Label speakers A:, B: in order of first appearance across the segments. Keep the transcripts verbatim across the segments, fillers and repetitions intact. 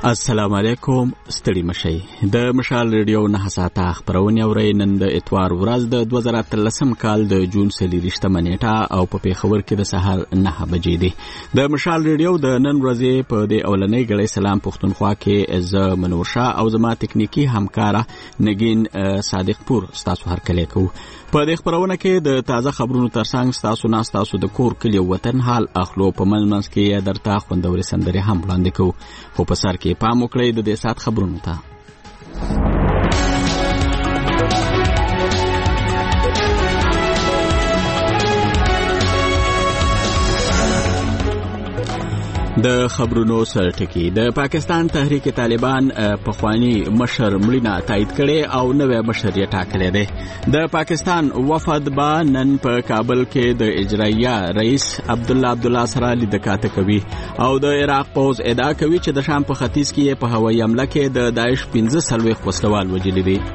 A: السلام علیکم، ستړي مشئ. د مشال ریډیو نه ساته خبرونه اورئ. نن د اتوار ورځ د دوه زره اتلسم کال د جون څلورویشتمه نیټه او په پیښور کې د سهار نه بجې دي. د مشال ریډیو د نن ورځې په د اولنۍ غړي سلام پښتونخوا کې ز منورشاه او زما تکنیکی همکارا نگین صادق پور تاسو هر کله کو. په د خبرونه کې د تازه خبرونو ترڅنګ تاسو نه تاسو د کور کلی وطن حال اخلو په منځ کې درته خوندوري سندري هم وړاندې کو. خو په سر کې پام وکړئ د دې سات خبرونو ته. د خبرونو سرټکی. د پاکستان تحریک طالبان پخوانی مشر مړینه تایید کړي او نوې مشر یې ټاکلی دی. د پاکستان وفد به نن په کابل کې د اجرایه رئیس عبدالله عبدالله سره لیدکاته کوي او د عراق پوز ادعا کوي چې د شام په ختیځ کې په هوایي حمله کې د داعش پنځه څلوېښت وسلوال وژلي دي.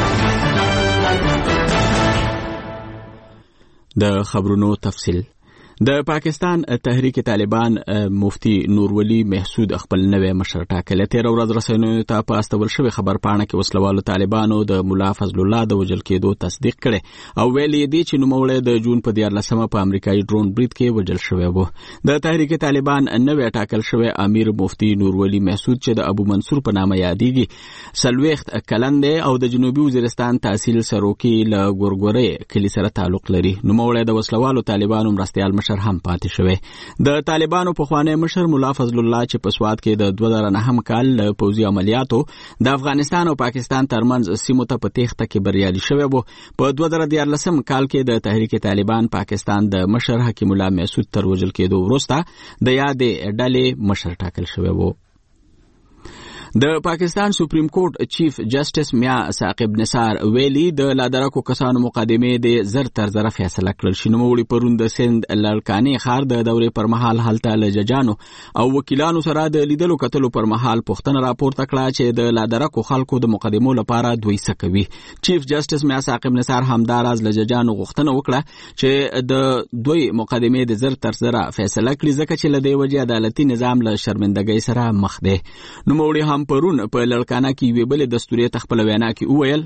A: د خبرونو تفصیل. د پاکستان تحریک طالبان مفتی نور ولی محسود خپل نوې مشر ټاکلی. تیر ورځ رسنیو ته په استول شوی خبر پاڼه کې وسلوالو طالبانو د مولا فضل الله د وژل کېدو تصدیق کړي او ویلي دي چې نوموړی د جون په دیارلسمه په امریکایي ډرون برید کې وژل شوی و. د تحریک طالبان نوې ټاکل شوی امیر مفتی نور ولی محسود چې د ابو منصور په نامه یادېږي څلوېښت کلن دی او د جنوبي وزیرستان تحصیل سروکي له ګورګورې کلي سره تعلق لري. نوموړی د وسلوالو طالبانو مرستیال مشر هم پاتې شوی. د طالبانو پخوانی مشر مولا فضل الله چې په سواد کې د دوه زره نهم کال پوځي عملیاتو د افغانستان او پاکستان ترمنځ سیمو ته په تېښته کې بریالي شوی و. په دوه زره دیارلسم کال کې د تحریک طالبان پاکستان د مشر حکیم الله محسود تر وژل کېدو وروسته د یادې ډلې مشر ټاکل شوی و. د پاکستان سپریم کورټ چیف جسټس میا ثاقب نثار ویلي د لادرکو کسانو مقدمې د زر تر زر فیصله کړل شي. نوموړي پرون د سند لړکانې ښار د دورې پر مهال هلته له ججانو او وکیلانو سره د لیدلو کتلو پر مهال پوښتنه راپورته کړه چې د لادرکو خلکو د مقدمو لپاره دوی څه کوي. چیف جسټس میا ثاقب نثار همداراز له ججانو غوښتنه وکړه چې د دوی مقدمې د زر تر زر فیصله کړي ځکه چې له دې وجې عدالتي نظام له شرمندګۍ سره مخ دی. نوموړي پرون په لړکانه کې یوې بلې دستوري تخپل وینا کې وویل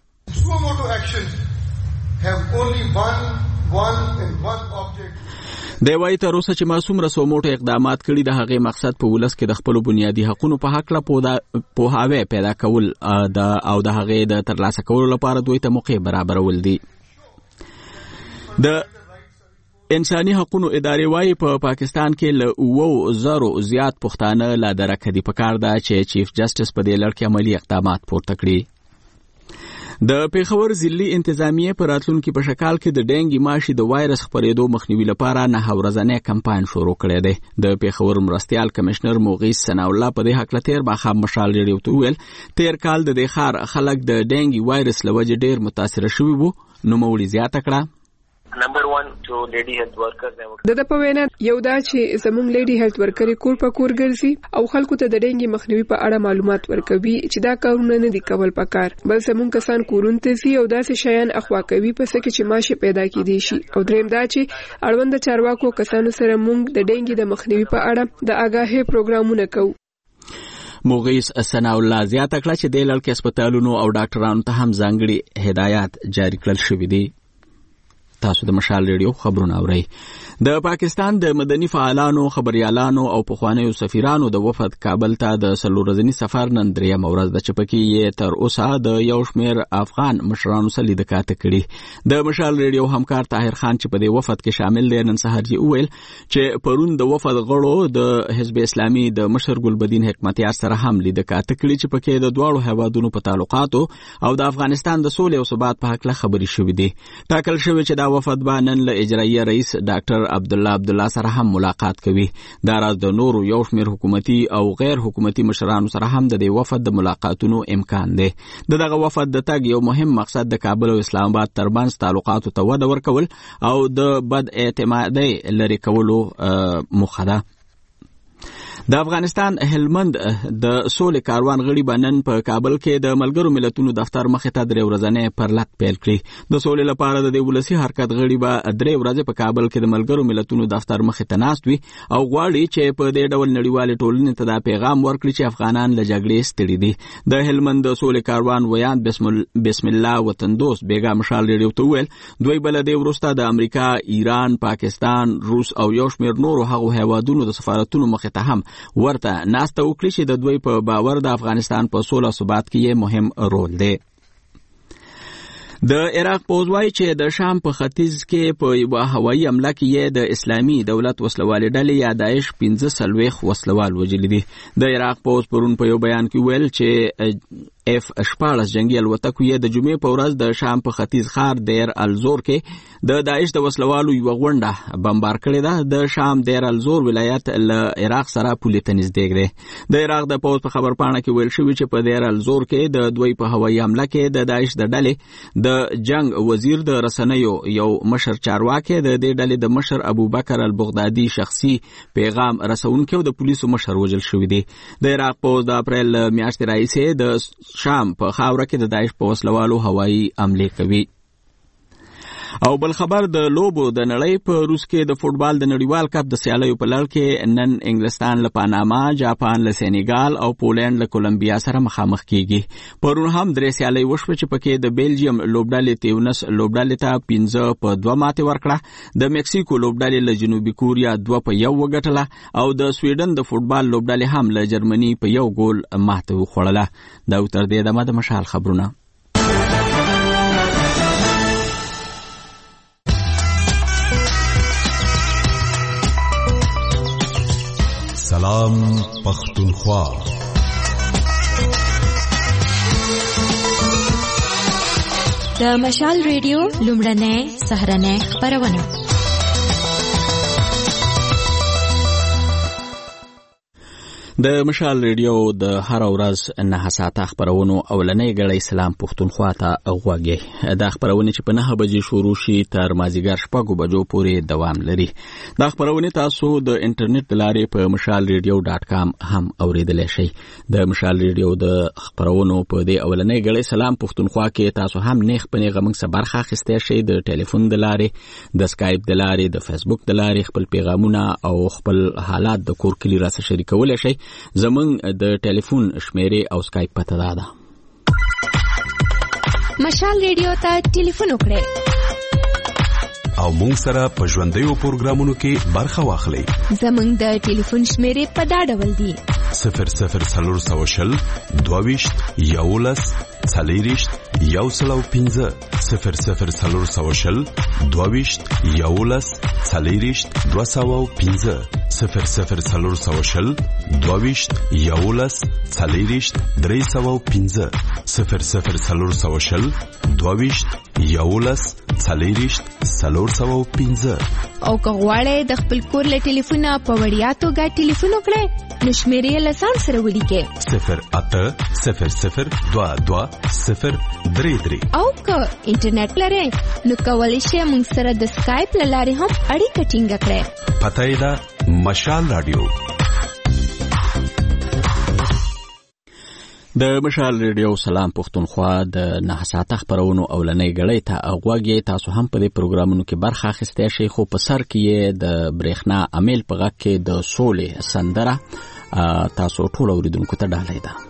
A: دی وايي تر اوسه چې ما څومره سوموټو اقدامات کړي د هغې مقصد په ولس کې د خپلو بنیادي حقونو په هکله پوهاوی پیدا کول او د هغې د ترلاسه کولو لپاره دوی ته موقع برابرول دي. د انساني حقوقو ادارې وايي په پا پاکستان کې له اوو زرو زیات پښتانه لا درکه دي. پکار ده چې چیف جسټس په دې لړ کې عملي اقدامات پورته کړي. د پیښور ضلعي انتظامیه په راتلونکي په شکال کې د ډینګي ماشي د وایرس خپرېدو مخنیوي لپاره نه ورځنی کمپاین شروع کړی دی. د پیښور مرستیال کمشنر موغیث ثناء الله په دې هکله تیر ماښام مشال ریډیو ته وویل تیر کال د دې ښار خلک د ډینګي وایرس له وجې ډېر متاثره شوي وو. نوموړي زیاته کړه
B: نمبر ون جو لیډي هیلث ورکرز
C: د د په وینا یو دا چې زموږ لیډي هیلث ورکرې کور په کور ګرځي او خلکو ته د ډینګي مخنیوي په اړه معلومات ورکوي چې دا کارونه نه دي کول پکار. بل زموږ کسان کورونه ته ځي او داسې شیان اخوا کوي پس کې چې ماشه پیدا کیدي شي. او دریم دا چې اړوند چارواکو کسانو سره موږ د ډینګي د مخنیوي په اړه د آگاهي پروګرامونه کوو.
A: موغیث ثناء الله زیاته کړه چې د لړ کې هسپتالونو او ډاکټرانو ته هم ځانګړي هدایات جاری کړل شوي دي. تاسو د مشال ریډیو خبرونه اورئ. د پاکستان د مدني فعالانو، خبريالانو او پخوانیو سفیرانو د وفد کابل ته د څلور ورځني سفر نن درېیمه ورځ ده چې پکې یې تر اوسه د یو شمېر افغان مشرانو سره لیدکاته کړي. د مشال ریډیو همکار طاهر خان چې په دې وفد کې شامل دی نن سهار یې وویل چې پرون د وفد غړو د حزب اسلامي د مشر ګلبدین حکمتیار سره هم لیدکاته کړي چې پکې د دواړو هیوادونو په تعلقاتو او د افغانستان د سولې او ثبات په هکله خبرې شوې دي. ټاکل شوی چې دا وفد به نن له اجرایي رئیس ډاکټر عبدالله عبدالله سره هم ملاقات کوي. دا راز د نورو یو شمېر حکومتي او غیر حکومتي مشرانو سره هم د دې وفد د ملاقاتونو امکان دی. د دغه وفد د تګ یو مهم مقصد د کابل او اسلام آباد ترمنځ تعلقاتو ته وده ورکول او د بد اعتمادۍ لرې کولو موخه ده. د افغانستان هلمند د سولې کاروان غړي بنن په کابل کې د ملګرو ملتونو دفتر مخې ته درې ورځې پرلط پیل کړی. د سولې لپاره د ولسی حرکت غړي به درې ورځې په کابل کې د ملګرو ملتونو دفتر مخې ته ناست وي او غواړي چې په دې ډول نړیوال ټولنې ته دا پیغام ورکړي چې افغانان له جګړې ستړي دي. د هلمند د سولې کاروان ویان بسم الله وطندوس بیګا مشال ریډیو ته ویل دوی بل د ورسته د امریکا، ایران، پاکستان، روس او یو شمېر نورو هغو هیوادونو د سفارتونو مخې ته هم ورته ناسته وکړي چې د دوی په باور د افغانستان په سوله ثبات کې یې مهم رول دی. د عراق پوځ وایي چې د شام په ختیځ کې په یوه هوایي حمله کې یې د اسلامي دولت وسلوالې ډلې یا داعش پنځه څلوېښت وسلوال وژلي دي. د عراق پوځ پرون په یو بیان کې ویل چې اف شپاړس جنگي الوتکو یې د جمعې په ورځ د شام په ختیځ ښار دیر الزور کې د داعش د وسلوالو یوه غونډه بمبار کړې ده. د شام دیر الزور ولایت له عراق سره پولې ته نږدې دی. د عراق د پوځ په خبرپاڼه کې ویل شوي چې په دیر الزور کې د دوی په هوایي حمله کې د داعش د ډلې د جنگ وزیر د رسنیو یو مشر چارواکي د دې ډلې د مشر ابوبکر البغدادي شخصي پیغام رسونکي او د پولیسو مشر وژل شوی دی. د عراق پوځ د اپریل میاشتې راهیسې د شام په خاوره کې د داعش په وسلوالو هوایي حملې کوي. او بل خبر د لوبو د نړۍ په روس کې د فوټبال د نړیوال کپ د سیالیو په لړ کې نن انګلستان له پاناما، جاپان له سینیګال او پولند له کولمبیا سره مخامخ کیږي. پرون هم درې سیالۍ وشوه چې پکې د بیلجیم لوبډلې تیونس لوبډلې ته پنځه په دوه ماتې ورکړه، د مکسیکو لوبډلې له جنوبي کوریا دوه په یو وګټله او د سویډن د فوټبال لوبډلې هم له جرمني په یو ګول ماته وخوړله. دا تر دې دمه د مشال خبرونه.
D: سلام پختونخوا.
E: د مشال ریډیو لومړنۍ سهارنۍ خپرونه.
A: د مشال ریډیو د هر ورځ نه ساعته خبرونو اولنۍ غړي سلام پختونخوا ته غوږی. دا خبرونه چې په نه بجې شروع شي تر مازیګر شپږو بجو پورې دوام لري. دا خبرونه تاسو د انټرنیټ د لارې په مشال ریډیو ډاټ کام هم اوریدلای شئ. د مشال ریډیو د خبرونو په دې اولنۍ غړي سلام پختونخوا کې تاسو هم نیخ په نیغه موږ سره برخه اخیستئ شئ. د ټلیفون د لارې، د سکایپ د لارې، د فیسبوک د لارې خپل پیغامونه او خپل حالات د کور کلی را سره شریکولای شئ. زمون د ټلیفون شمیرې او سکایپ پته ده.
E: مشال ریډیو ته ټلیفون وکړئ
D: او مونږ سره په ژوندیو پروګرامونو کې برخه واخلئ.
E: زمون د ټلیفون شمیرې په دا ډول دي:
D: صفر صفر څلور سوه شل دوه ویشت یولس څلېرویشت یو سل او پنځه صفر صفر څلور سوه شل دوه ویشت یولس څلېرویشت دوه سوه او پنځه صفر صفر څلور سوه شل دوه ویشت یولس څلېرویشت درې سوه او پنځه صفر صفر څلور سوه شل دوه ویشت یولس څلېرویشت څلور سوه او پنځه.
E: او که غواړئ د خپل کور له ټلیفونه په وړیا توګه ټلیفون وکړئ نو شمیرې له ځان سره ولیکئ:
D: صفر اته صفر صفر دوه دوه صفر درې درې.
E: او که انټرنیټ لرئ نو کولی شئ موږ سره د سکایپ له لارې هم اړیکه ټینګه کړئ.
D: پته یې ده مشال رادیو.
A: د مشال ریډیو سلام پختونخوا د نه ساعته خبرونو اولنۍ غړي ته غوږی. تاسو هم په دې پروګرامونو کې برخه اخیستئ شئ، خو په سر کې د برېښنا امیل په غږ کې د سولې سندره تاسو ټول اوریدونکو ته ډالۍ ده.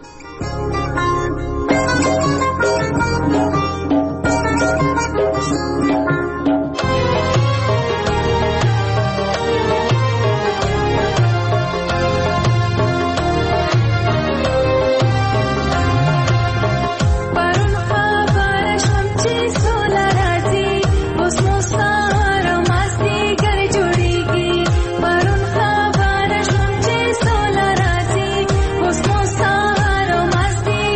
F: Masti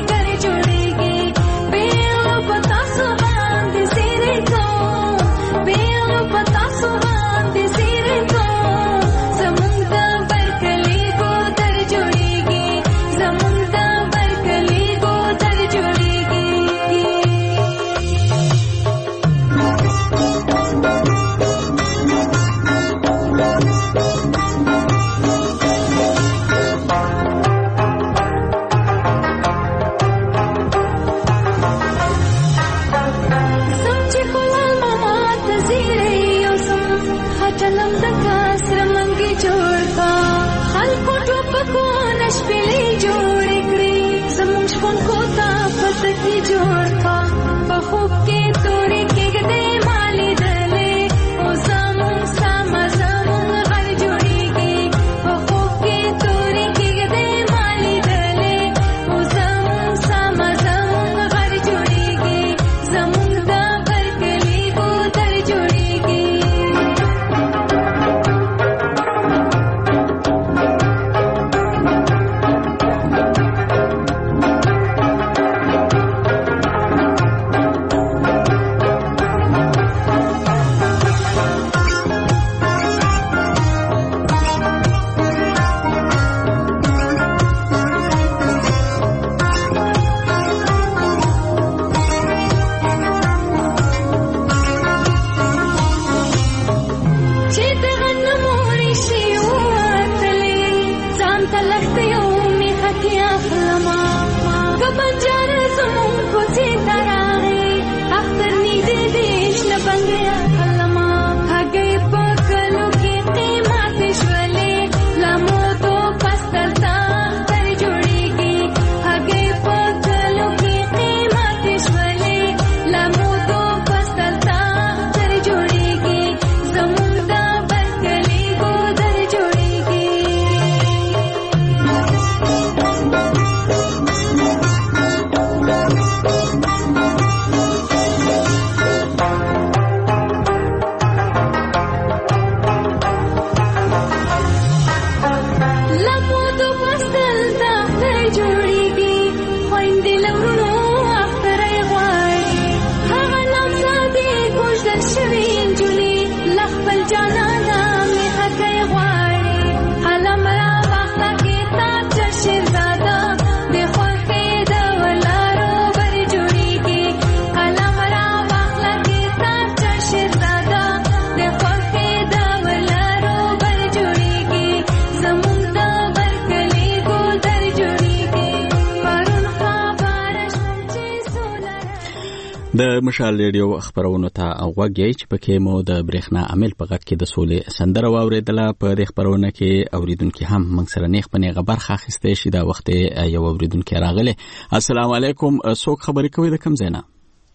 A: د مشال ریډیو خبرونو ته غوږی چې پکې مو د برېښنا عامل په غږ کې د سولې سندره واوریدله. په دې خبرونه کې اوریدونکو هم موږ سره نیخ په نیغه برخه اخیسته شي. دا وخت یو اوریدونکو راغله. السلام علیکم، څوک خبرې کوي د کوم ځای نه؟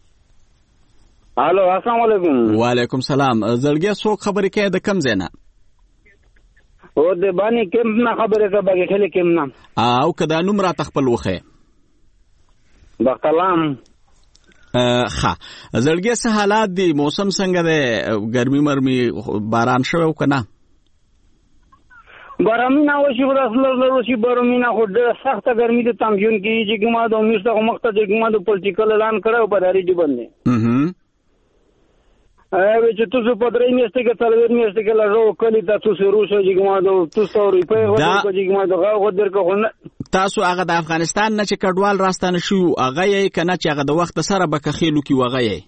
F: الو السلام علیکم.
A: وعلیکم سلام. زړګیا څوک خبرې کوي د کوم ځای نه؟
F: او د باندې کوم نه خبرې کوي بګې خلک کوم نه
A: او کدا نوم را تخپل وخه
F: بختلام.
A: ښه زړګیا څه حالات دي؟ موسم څنګه دی؟ ګرمي مرمي باران شوی او کنه؟
F: ګرمي نه وشي خو اصل له وشي ګرمي نه خو ډېره سخته ګرمي د تمجون کې چې ګما د میسته خو مخته د ګما د پولیټیکل اعلان کړو په داري دی باندې
A: اها
F: اوی چې تاسو په درې میاشتې کې څلور میاشتې کې لږه کلی تاسو روسو چې ګما د تاسو روپې ورکړي چې ګما د غو درکو خو
A: تاسو هغه د افغانستان نه چې کډوال راستانه شو هغه یې کنه چې هغه د وخت سره بکخېلو کې وغه یې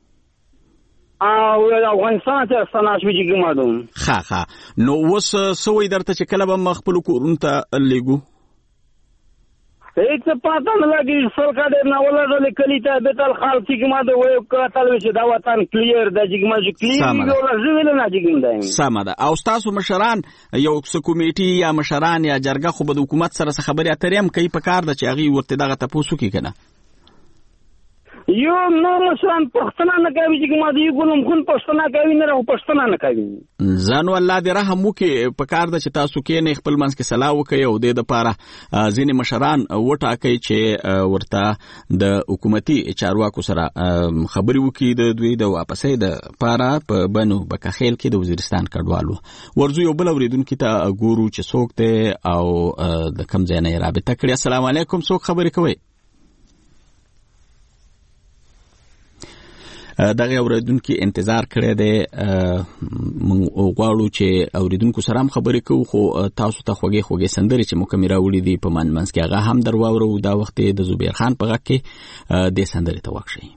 F: او افغانستان ته سناش ویږي ګمادم.
A: ښه ښه نو وس سوې درته چې کله به مخبل کورون ته لګو
F: هیڅ پاتہ نه لګي سرکار نه ولا کلی ته به تل خال چې ګماده وې کتل وشي دا وطن کلیر د جګما چې کلیر ولا ژوند نه جګم
A: سم ده. او تاسو مشران یو کمیټي یا مشران یا جرګه خو د حکومت سره خبرې اترې هم کوي په کار د چې هغه ورته دغه تاسو کې کنه
F: یو نو مشران پښتنه نه کوي چې ما دی ګونم خون پښتنه کوي نه راو پښتنه نه کوي
A: ځان والله دې رحم وکي په کار د چې تاسو کې نه خپل منځ کې صلاح وکي او د لپاره ځینې مشران وټاکي چې ورته د حکومتي چارواکو سره خبري وکي د دوی د واپسې د لپاره په بنو بکخیل کې د وزیرستان کډوالو ورزو یو بل اوریدونکو ته ګورو چې څوک دی او د کوم ځای نه رابطه کړي. السلام علیکم، څوک خبرې کوي؟ دغه اوریدونکو انتظار کړی دی. موږ غواړو چې اوریدونکو سره هم خبرې کوو خو تاسو ته خوږې خوږې سندرې چې موږ راوړي دي په من منځ کې هغه هم در واورو. دا وخت د زبیر خان په غږ کې د سندرې ته وښیي.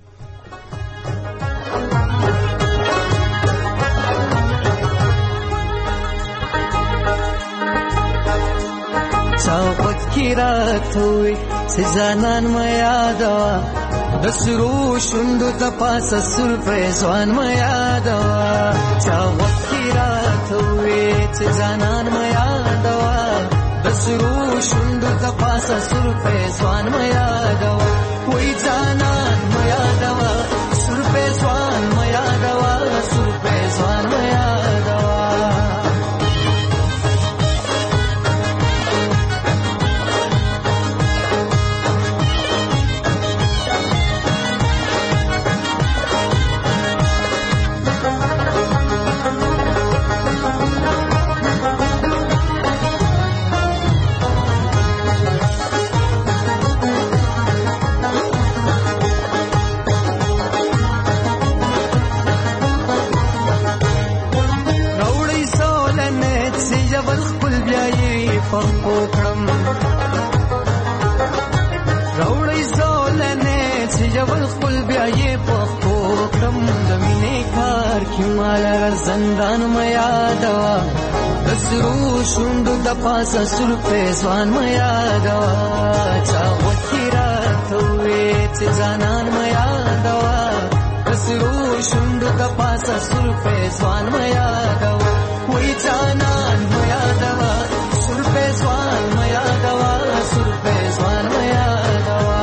G: څوک کی راتوي سزانان ما یادوا د سرو شوندو ته پاسه سرپرایز وان ما یادوا څوک کی راتوي سزانان ما یادوا د سرو شوندو ته پاسه سرپرایز وان ما یادوا وای ځانان ما یادوا ډول خپل بیا یې پښتو کړم د مینې کار کې مال زندان مې یادوا د سرو شونډو د پاسه سر په ځوان مې یادوا چا وکړه راته وې چې ځانان مې یادوا د سرو شونډو د پاسه سر په ځوان مې یادوا وې ځانان مې یادوا سر په ځوان مې یادوا سر په ځوان مې یادوا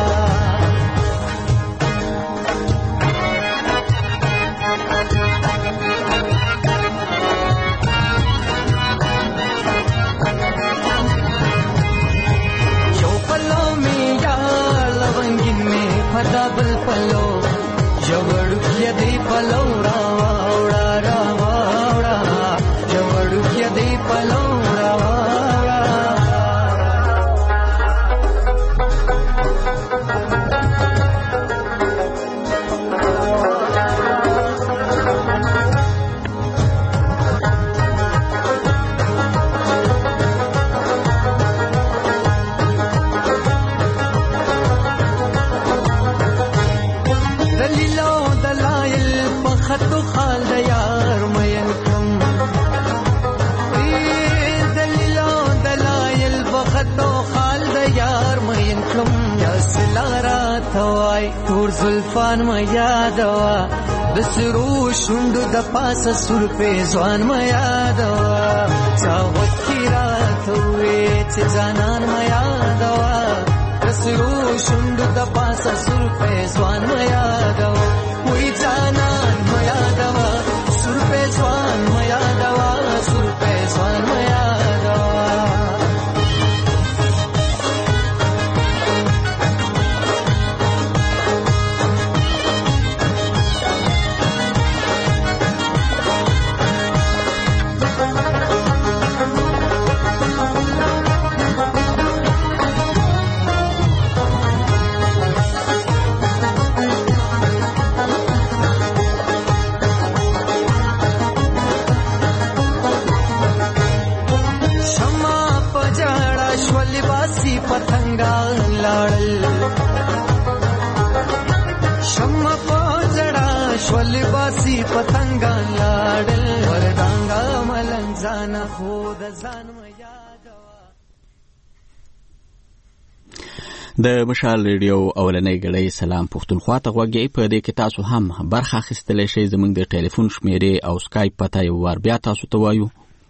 G: پدابل پلو جوړو کې دی پلو را وړا را وړا جوړو کې دی پلو را وړا خطو خال د یار مین کم دلیلو دلایل بخطو خال د یار مین کم یا سلارا توای تور زلفان ما یادوا د سرو شوندو د پاسه سر په ځوان ما یادوا چا وکړه توې چې ځانان ما یادوا د سرو شوندو د پاسه سر په ځوان ما یادوا وې ځانان یادوا سر په ځوان مې یادوا سر په ځوان مې یادوا پتنګا لاړل شمع پوجړا شول باسي پتنګا لاړل ورډانګا ملنګ ځان خو د ځان میا
A: د مشال ریډیو اولنۍ غړې سلام پښتونخوا ته غوږی په دې کې تاسو هم برخه اخیستلی شئ زموږ د ټلیفون شمیرې او سکایپ پته یو وار بیا تاسو ته وایو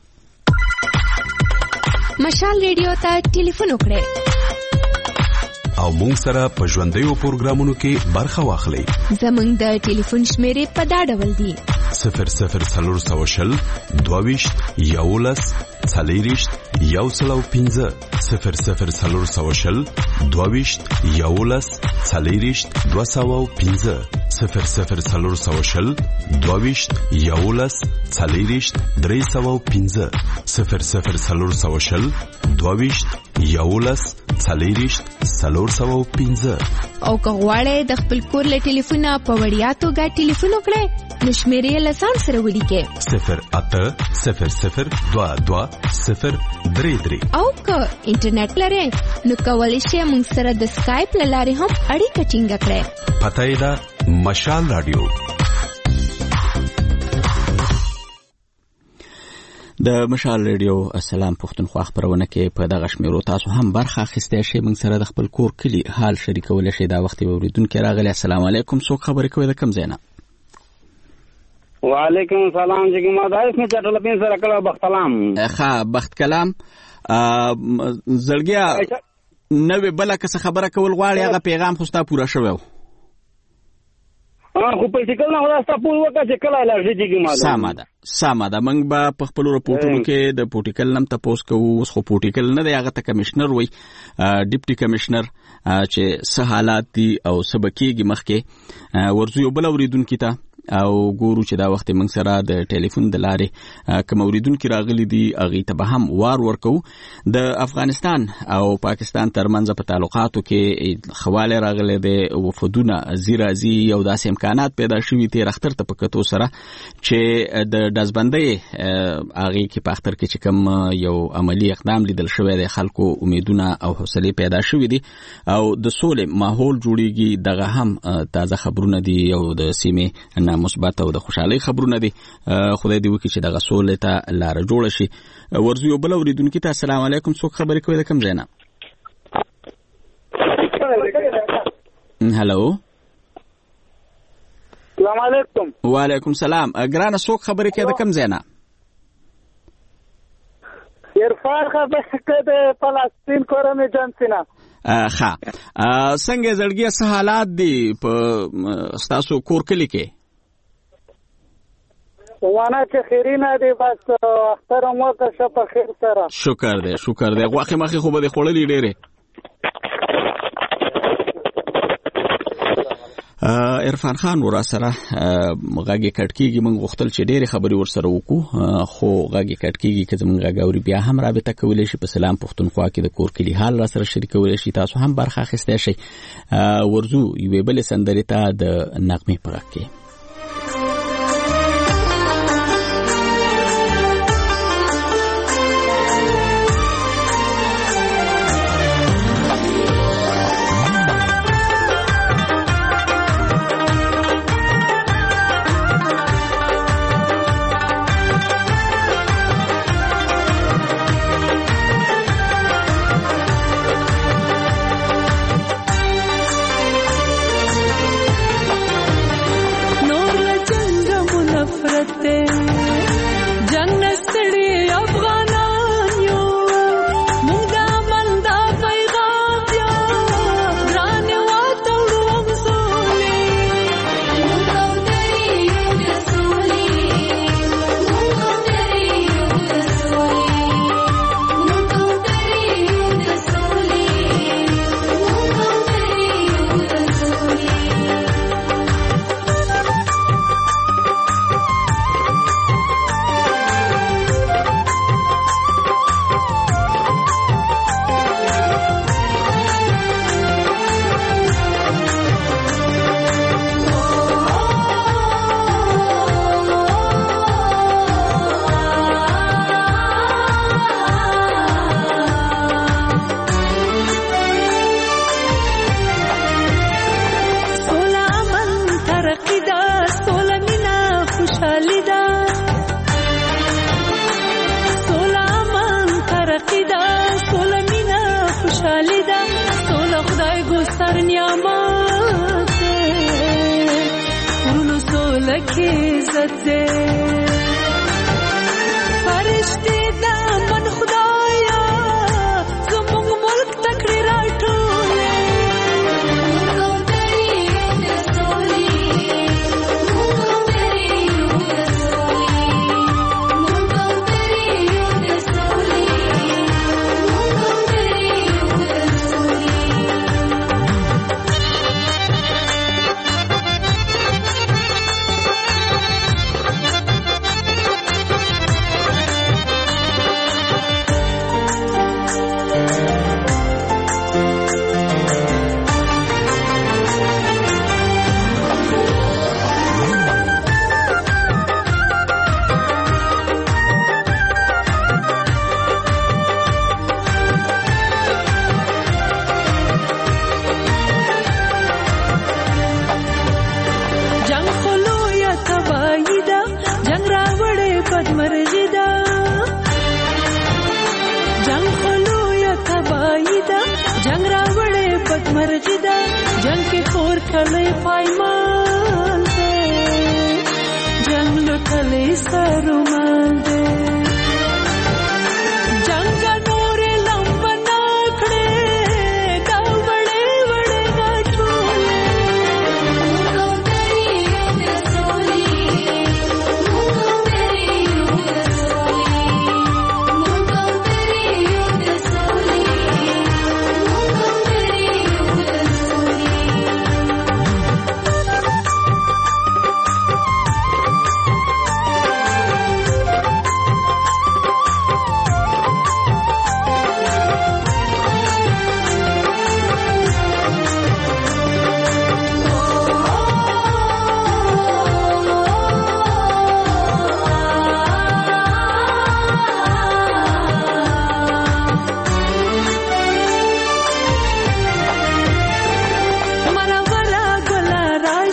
E: مشال ریډیو ته ټلیفون وکړئ
D: او مونږ سره په ژوندیو پروګرامونو کې برخه واخلئ
E: زموږ د ټلیفون شمیرې په دا ډول دي
D: صفر صفر څلور سوه شل دوه ویشت یولس څلېرویشت یو سل او پنځه صفر صفر څلور سوه شل دوه ویشت یولس څلېرویشت دوه سوه او پنځه صفر صفر څلور سوه شل دوه ویشت یولس څلېرویشت درې سوه او پنځه صفر صفر څلور سوه شل دوه ویشت یولس څلېرویشت څلور سوه او پنځه
E: او که غواړئ د خپل کور له ټلیفونه په وړیا توګه ټلیفون وکړئ نو شمیرې له ځان سره ولیکئ
D: صفر اته صفر صفر دوه دوه صفر درې درې
E: او که انټرنیټ لرئ نو کولی شئ موږ سره د سکایپ له لارې هم اړیکه ټینګه کړئ
D: پته یې ده مشال راډیو
A: د مشال ریډیو السلام پښتونخوا خبرونه کې په دغه شمیرو تاسو هم برخه اخیستی شئ موږ سره د خپل کور کلي حال شریکولی شئ دا وخت یې اورېدونکي راغلی السلام علیکم څوک خبرې کوي د کوم ځای نه
F: وعلیکم السلام جی ما دا اسمه چټل پین سره کله بخت کلام
A: ښه بخت کلام زړګیا نوې بله که څه خبره کول غواړي هغه پیغام خو ستا پوره شوی و
F: خو پرټیکل نه ودا ستا پور وکړه چې کله لږه جګی ما
A: سمه ده سمه ده موږ به په خپلو رپورټونو کې د پروټیکل نم تپوس کوو اوس خو پروټیکل نه دی هغه ته کمشنر وایي ډیپټي کمشنر چې څه حالات دي او څه به کېږي مخکې ورځو یو بل اورېدونکي ته او ګورو چې دا وخت موږ سره د ټلیفون د لارې کوم اوریدونکو راغلي دي هغه ته به هم وار ورکو. د افغانستان او پاکستان ترمنځ په تعلقاتو کې خواله راغلي دي وفدونه زیرازي او داسې امکانات پیدا شوي تیر اختر ته پکتو سره چې د دزبندۍ هغه کې په اختر کې چې کوم یو عملی اقدام لیدل شوی دی خلکو امیدونه او حوصله پیدا شوی دي او د سولې ماحول جوړیږي. دغه هم تازه خبرونه دي او د سیمې نه مثبت او د خوشحالي خبرونه دي. خدای دې وکړي چې دغه سولې ته لار جوړ شي. ورزو یو بل اوریدونکو ته السلام علیکم. څوک خبرې کوي د کوم ځای نه؟ هالو
F: السلام علیکم.
A: وعلیکم السلام. ګرانه څوک خبرې کوي د کوم ځای نه؟
F: عرفان خبرې کوي د فلسطین کورمه جنسینا.
A: ښه څنګه زړګي څه حالات دي په ستاسو کور کلی کې؟
F: وانا چې خیرینه دی بس اختر مو ته شپه خیر سره.
A: شکر دی شکر دی. غوښه مخې خو به د خوړلې ډېرې. عرفان خان ورا سره غاګي کټکیږي. موږ غوښتل چې ډېرې خبرې ورسره وکړو خو غاګي کټکیږي که زموږ غاګوري بیا هم رابطه کولی شي په سلام پښتونخوا کې د کور کلی حال را سره شریکولی شي. تاسو هم برخه اخیستی شئ. ورځو یوې بلې سندرې ته د نغمې په غږ کې.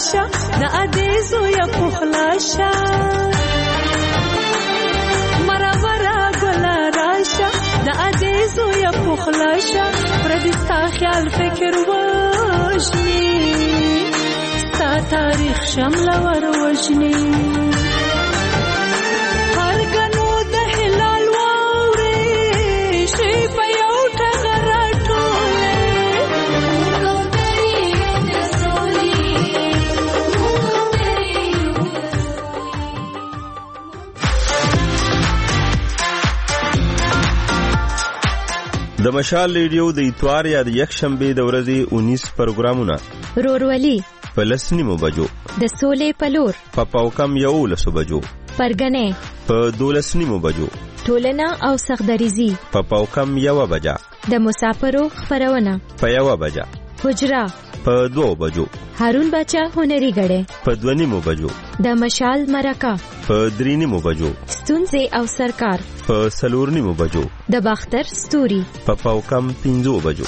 H: راشا د ادیزو یا پخلاشا مرا مرا ګلا راشا د ادیزو یا پخلاشا پردستا خیال فکر وشنی ستا تاریخ شمل ور وشنی هر ګنو د هلال واورې شي په یو ټغر ټوله
I: د مشال ریډیو د اتوار یا د یک شنبه د ورځې انیس پروګرامونه
E: رورولي
I: په لسنیمو بجو
E: د سولې پلور
I: په پاوکم یو لسو بجو
E: پرګنې
I: په دولسنیمو بجو
E: ټولنه او سخدریزي
I: په پاوکم یو بجا
E: د مسافرو خبرونه
I: په یو بجا
E: حجرا
I: په دوه بجو
E: هارون بچا هنري غړې
I: په دونیمو بجو
E: د مشال مرکه
I: په درینیمو بجو
E: ستونزې او سرکار
I: په سلورنیمو بجو
E: د باختر ستوري
I: په پاوکم پنځو بجو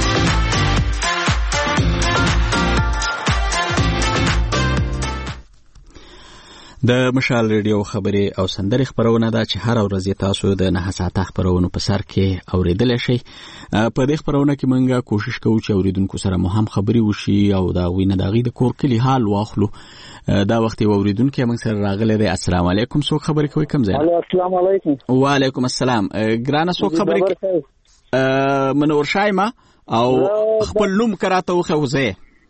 A: د مشال ریډیو خبري او سندري خبرونه دا چې هر ورځ تاسو د نه ساعته خبرونو په سر کې اوریدل شي. په دې خبرونه کې مونږه کوشش کوو چې اوریدونکو سره مو هم خبري وشي او دا وینه داغي د کور کلی حال واخلو. دا وخت اوریدونکو موږ سره راغلي دي. السلام علیکم. څوک خبري کوي کوم ځای؟
F: السلام علیکم.
A: وعلیکم السلام. ګرانه څوک خبري کوي؟ منور شایما او خپل نوم کراته وخوځه.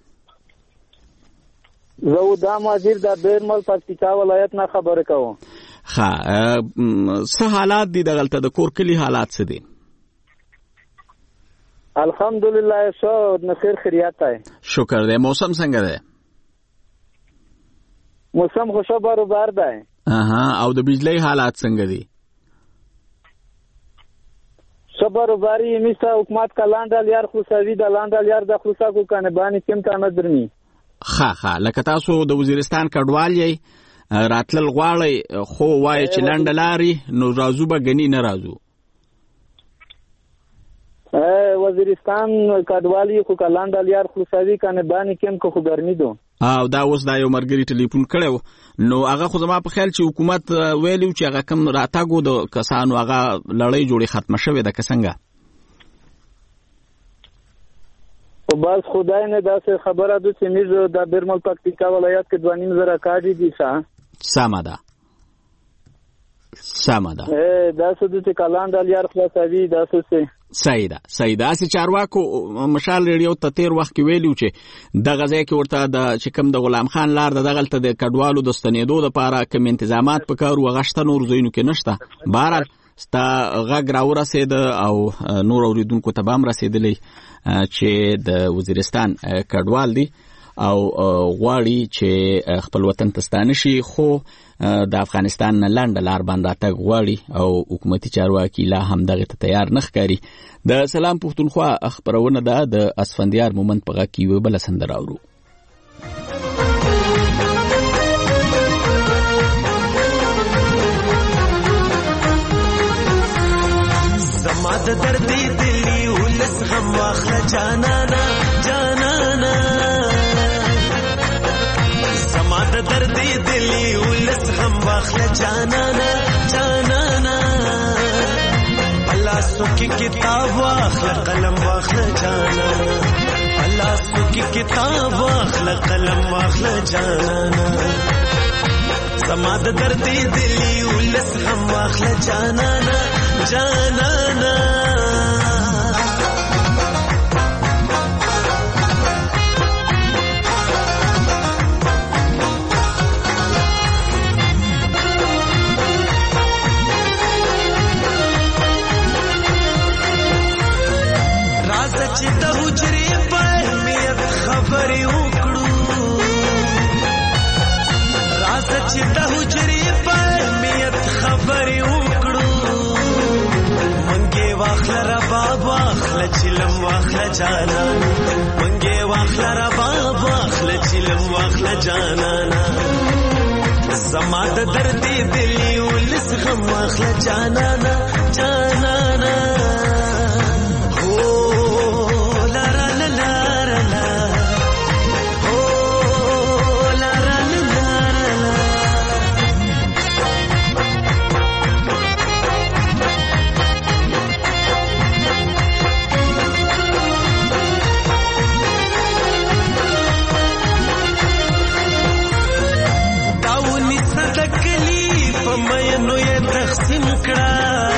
F: زه دا ماجر د بیرمل پکتیکا ولایت نه خبره کوم.
A: ها څه حالات دي دغلته د کور کلی حالات څه دي؟
F: الحمدلله شو نخیر خیریت ہے.
A: شکر دې. موسم څنګه دی؟
F: موسم خوشو برابر دی.
A: اها او د بجلی حالات څنګه دي؟
F: صبر باری میسا حکومت کا لاندل یار خصوصي د لاندل یار د خصوصا کو کنه باندې کم تا نظرني.
A: خا خا لکه تاسو د وزیرستان کډوال یې راتلل غواړي خو وای چې لاندلاري نو رازو به غنی نه رازو.
F: وزیرستان کډوالی خو کلاندل یار خصوصي کنه باندې کم کو خبرني دو.
A: او دا اوس دا یو مرګري ټلیفون کړو نو هغه خو زما په خیال چې حکومت ویلو چې هغه کم راتاګو د کسانو هغه لړۍ جوړي ختمه شوه د کسنګه.
F: او بس خدای نه داسې خبره ده چې موږ د بیرمل پکتیکا ولایت کې دوه نیم زره کاډي دي ښه
A: سمه ده سمه ده
F: ا داسې د کلاندل یار خلاصوي داسې
A: صحیح ده صحیح ده. اسی چارواکو مشال ریډیو ته تیر وخت کې ویلو چې د غزا کې ورته د چې کوم د غلام خان لار د دغلته د کډوالو د ستنېدو لپاره کوم تنظیمات پکار وغښته نور زینو کې نشته. بهر ستا غږ راورسېد او نور اوریدونکو ته به هم رسېدلی چې د وزیرستان کډوال دي او غواړي چې خپل وطن ته ستانه شي خو د افغانستان نه لاندې لار باندې راتګ غواړي او حکومتي چارواکي لا هم دغه ته تیار نه ښکاري. د سلام پښتونخوا خبرونه ده د اسفندیار مومند په غږ کې بل سندره اورو.
G: زما د دردې دلی ولس غم واخله جانانا جانانا زما د دردې دلی ولس غم واخله جانانا جانانا الله سکی کتاب واخله قلم واخله جانانا الله سکی کتاب واخله قلم واخله جانانا زما د دردې دلی ولس غم واخله جانانا جانانا راځه چې د حجرې په اهمیت خبرې وکړو راځه چې د حجرې په اهمیت خبرې وکړو منګي واخله رباب واخله چلم واخله جانانا منګي واخله رباب واخله چلم واخله جانانا زما د دردې دلی ولس غم واخله جانانا جانانا Oh
J: مینو یې تقسیم کړه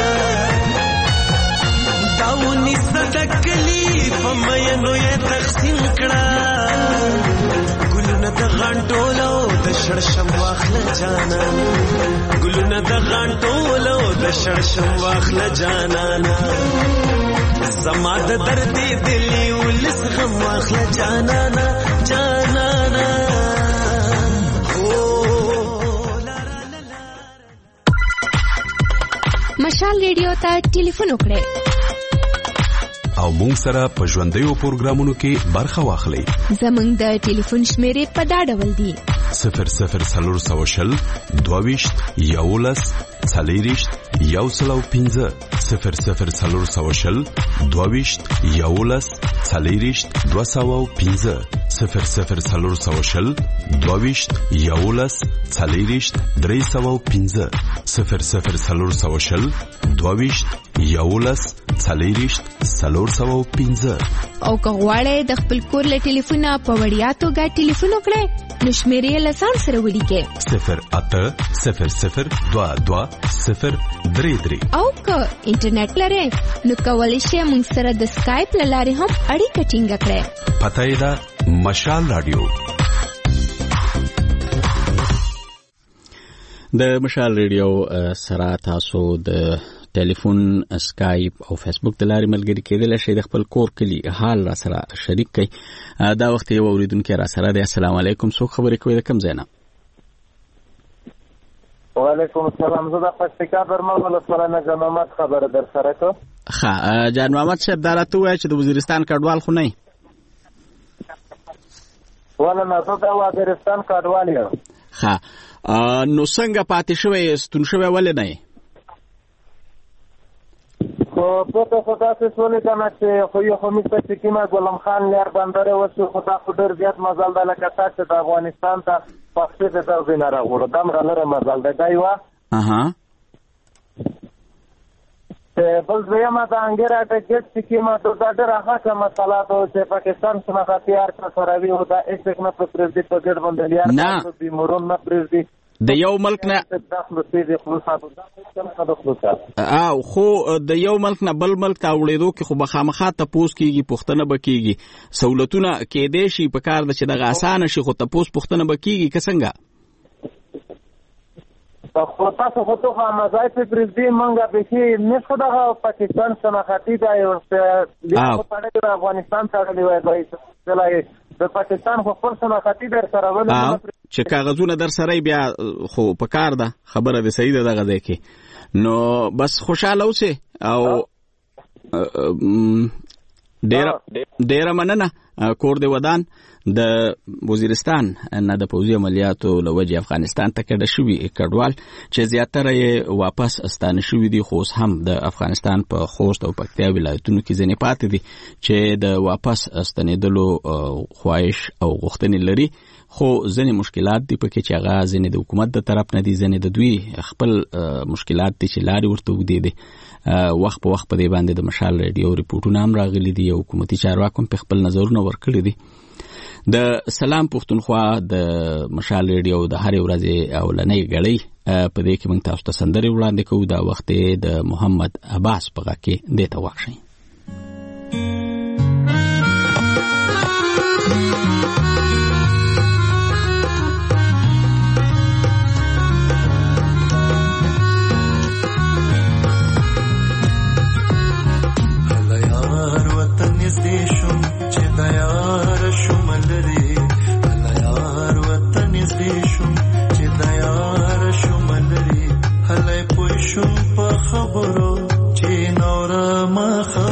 J: داونی صدقلی په مینو یې تقسیم کړه ګلونه د غانټولو د شړشم واخله جانان ګلونه د غانټولو د شړشم واخله جانان زما د درد دلی ولس غم واخله جانانا جانانا
E: مشال ریډیو ته ټلیفون وکړئ
D: او مونږ سره په ژوندیو پروګرامونو کې برخه واخلئ.
E: زمونږ د ټلیفون شمیرې په دا ډول دي:
D: صفر صفر څلور سوه شل دوه ویشت یولس څلېرویشت یو سل او پنځه صفر صفر څلور سوه شل دوه ویشت یولس څلېرویشت دوه سوه او پنځه صفر صفر څلور سوه شل دوه ویشت یولس څلېرویشت درې سوه او پنځه صفر صفر څلور سوه شل دوه ویشت یولس څلېرویشت څلور سوه او پنځه.
E: او که غواړئ د خپل کور له ټلیفونه په وړیا توګه ټلیفون وکړئ نو شمیرې یې له ځان سره ولیکئ:
D: صفر اته صفر صفر دوه دوه صفر درې درې.
E: او که انټرنیټ لرئ نو کولی شئ موږ سره د سکایپ له لارې هم اړیکه ټینګه کړئ.
D: پته یې ده مشال راډیو.
A: د مشال ریډیو سره تاسو د ټلیفون، سکایپ او فیسبوک د لارې ملګري کېدلی شئ. د خپل کور کلي حال را سره شریک کړئ. دا وخت یو اوریدونکی را سره دی. السلام علیکم. څوک خبرې کوي؟ د کوم ځای نه؟
K: وعلیکم السلام. زه د پکتیکا برمل ولسوالۍ نه جان محمد خبره در سره کوم.
A: ښه جان محمد صاحب، دا راته ووایه چې د وزیرستان کډوال خو نه یې؟
K: وله نه، زه د وزیرستان کډوال یم.
A: ښه نو څنګه پاتې شوی یې؟ ستون شوی ولې نه یې؟
K: خو پته خو داسې شولې که نه چې خو یو خو موږ ته چې کومه ګلم خان لار بندرې وشو، خو دا خو ډېر زیات مزل دی لکه تا چې د افغانستان ته پښتې د دغې نه راغورو، دومره لرې مزل دی. دا یوه بل دویمه د انګېره ټکټ چې کومه دا ډېره حقه مسله ده چې پاکستان شناختي هر څه سره وي او دا هېڅ نه په پرېږدي په ګډ باندې یار بیمورون نه پرېږدي
A: د یو ملک نه او خو د یو ملک نه بل ملک ته وړېدو کې خو به خامخا تپوس کېږي، پوښتنه به کېږي، سهولتونه کېدی شي، په کار ده چې دغه اسانه شي، خو تپوس پوښتنه به کېږي که څنګه؟
K: خو تاسو خو تو خو مزای په پرېږدي موږ بیخي نه خو دغه پاکستان شناختي دی او بیا خو تړلی د افغانستان تړلی وای د پاکستان خو خپل شناختي در سره ولې
A: چې کاغذونه در سره بیا خو په کار ده، خبره دې صحیح ده دغه ځای کې. نو بس خوشحاله اوسې او ډېره ډېره مننه. کور دې ودان. د وزیرستان نه د پوځي عملیاتو له وجې افغانستان ته کډه شوي کډوال چې زیاتره یې واپس استانه شوي دي، خو اوس هم د افغانستان په خوست او پکتیا ولایتونو کې ځینې پاتې دي چې د واپس استنېدلو خواهش او غوښتنې لري، خو ځینې مشکلات دي پکې چې هغه ځینې د حکومت د طرف نه دي، ځینې د دوی خپل مشکلات دي چې لارې ورته اوږدې دي. وخت په وخت په دې باندې د مشال ریډیو ریپورټونه هم راغلي دي او حکومتي چارواکو هم په خپل نظرونه ورکړي دي. د سلام پښتونخوا د مشال ریډیو د هرې ورځې اولنۍ ګړۍ په دې کې موږ تاسو ته سندرې وړاندې کوو. دا وخت د محمد عباس په غږ کې دې ته واښئ.
J: خبرو چې نور ما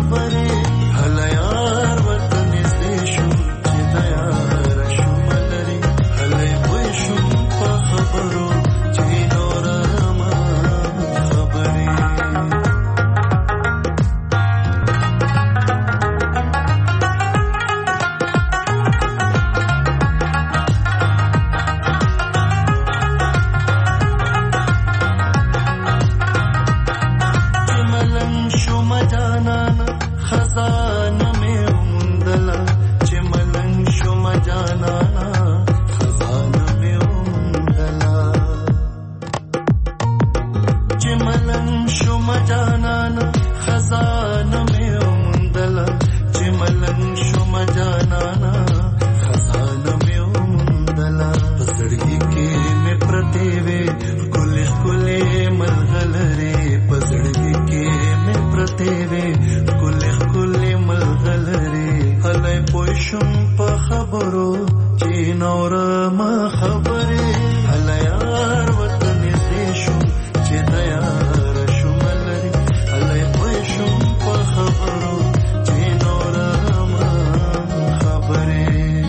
J: خبرې هله یار وطن دې شو چې د یار شوم لري هله پوه شوم په خبرو چې نوره ما خبرې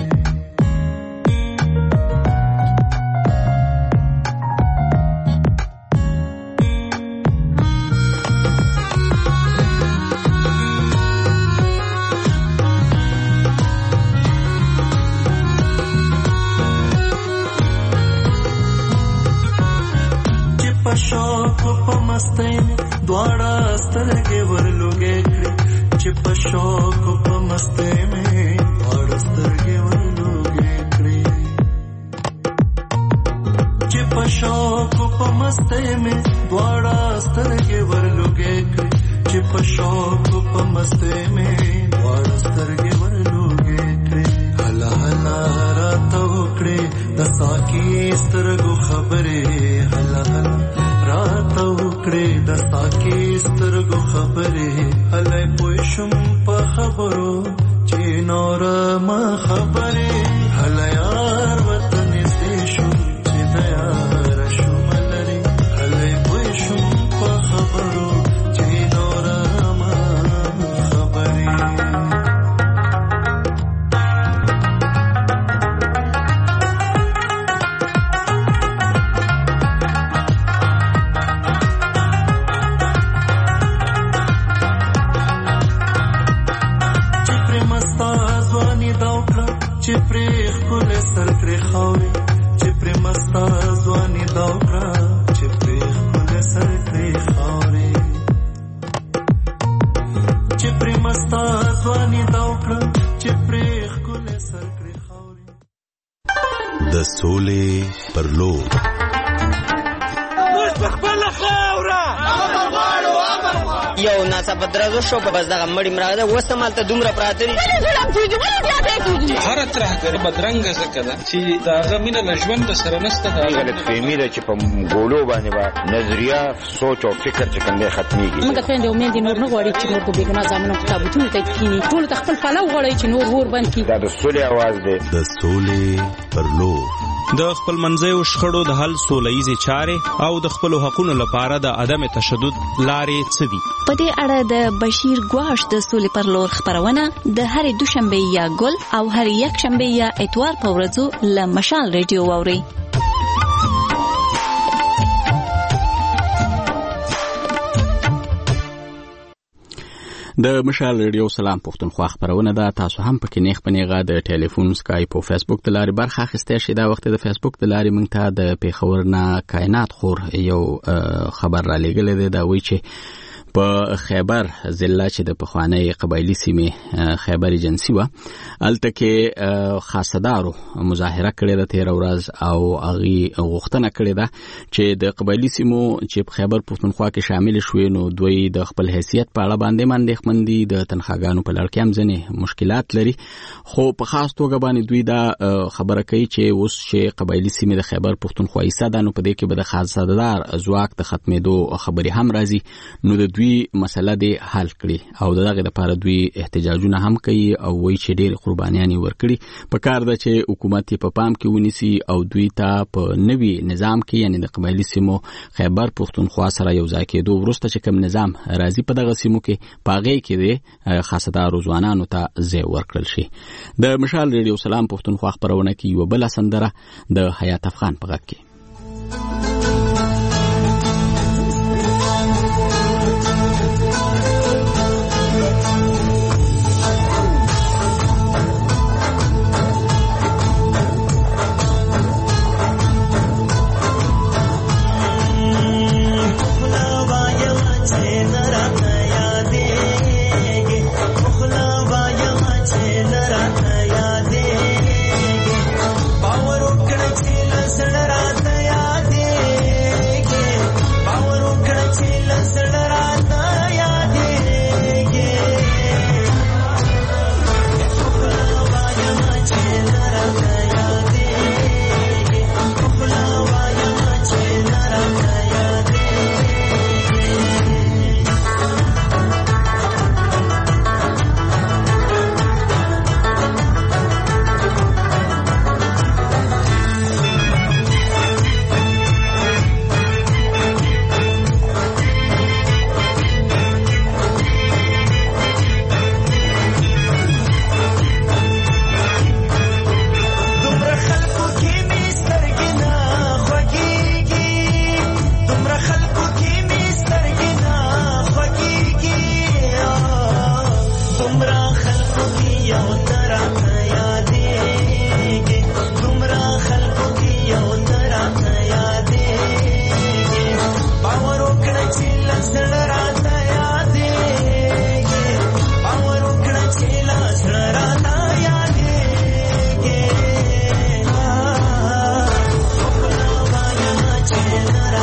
J: شوق په مستۍ دواړه سترګې ورلوګې کړې چې په شوق په مستۍ مې دواړه سترګې ورلوګې کړې چې په شوق په مستۍ مې دواړه سترګې ورلوګې کړې چې په شوق په مستۍ مې دواړه سترګې ورلوګې کړې هله هله راته وکړې د ساقي سترګو خبرې هله هله راته وکړې د ساقي سترګو خبرې هله پوه شم په خبرو چې نوره ما خبرې هله یار وطن دې شو چې د یار شوم لري هله پوه شم په خبرو چې نوره ما خبرې چې پرې خپل سر کړې خاورې چې پرې مستا ځواني دا وکړه چې پرې خپل سر کړې خاورې چې پرې مستا ځواني دا وکړه چې پرې خپل سر کړې خاورې
D: د سولې پر لور
L: موږ په خپل خاوره
M: یو ناڅاپه درزو شو په بس دغه مړی مراغه ده اوس همالته دومره پراته دي
N: هر ترهګر بدرنګه ځکه ده چې د هغه مینه له ژوند سره نشته ده
O: غلطفهمي ده چې په ګولو باندې به نظریه سوچ او فکر چې کوم دی ختمېږي
P: موږ خویندې امیندې نور نه غواړي چې نور په بېګناه زامنو په تابوتونو ته کښېني ټولو ته خپل پلو غواړي چې نور اور بند کړي
O: دا د سولې اواز دی
D: د سولې پر لور
I: د خپل منځیو شخړو د حل سوله ییزې چارې او د خپلو حقونو لپاره د عدم تشدد لارې څه دي
Q: په دې اړه د بشیر ګواښ د سولې پر لور خپرونه د هرې دوشنبې یا ګل او هر یک شنبه یا اتوار په ورځو له مشال ریډیو واورئ.
A: د مشال ریډیو سلام پښتونخوا خبرونه ده. تاسو هم پکې نیغ په نیغه د ټلیفون سکایپ او فیسبوک د لارې برخه اخیستی شئ. دا وخت د فیسبوک د لارې موږ ته د پیښور نه کائنات خور یو خبر را لېږلی دی. دا وایي چې په خیبر ضلع چې د پخوانۍ قبایلي سیمې خیبر ایجنسي وه هلته کې خاصدارو مظاهره کړې ده تېره ورځ او هغې غوښتنه کړې ده چې د قبایلي سیمو چې په خیبر پښتونخوا کې شامل شوې نو دوی د خپل حیثیت په اړه باندې اندېښمن دي. د تنخواګانو په لړ کې هم ځینې مشکلات لري خو په خاص توګه باندې دوی دا خبره کوي چې اوس چې قبایلي سیمې د خیبر پښتونخوا حصه ده نو په دې کې به د خاصدار ځواک د ختمېدو خبرې هم راځي نو د دوی مسله دې حل کړي او دغه لپاره دوی احتجاجونه هم کوي او وایي چې ډېر قربانیان یې ورکړي. په کار ده چې حکومت په پام کې ونیسي او دوی ته په نوي نظام کې یعنی د قبایلي سیمو خیبر پښتونخوا سره یو ځای کېدو وروسته چې کوم نظام راځي په دغه سیمو کې په هغې کې د خاصدارو ځوانانو ته ځای ورکړل شي. د مشال ریډیو سلام پښتونخوا خپرونه کې یوه بله سندره د حیات افغان په غږ کې.
J: باور وکړه چې لسړ راته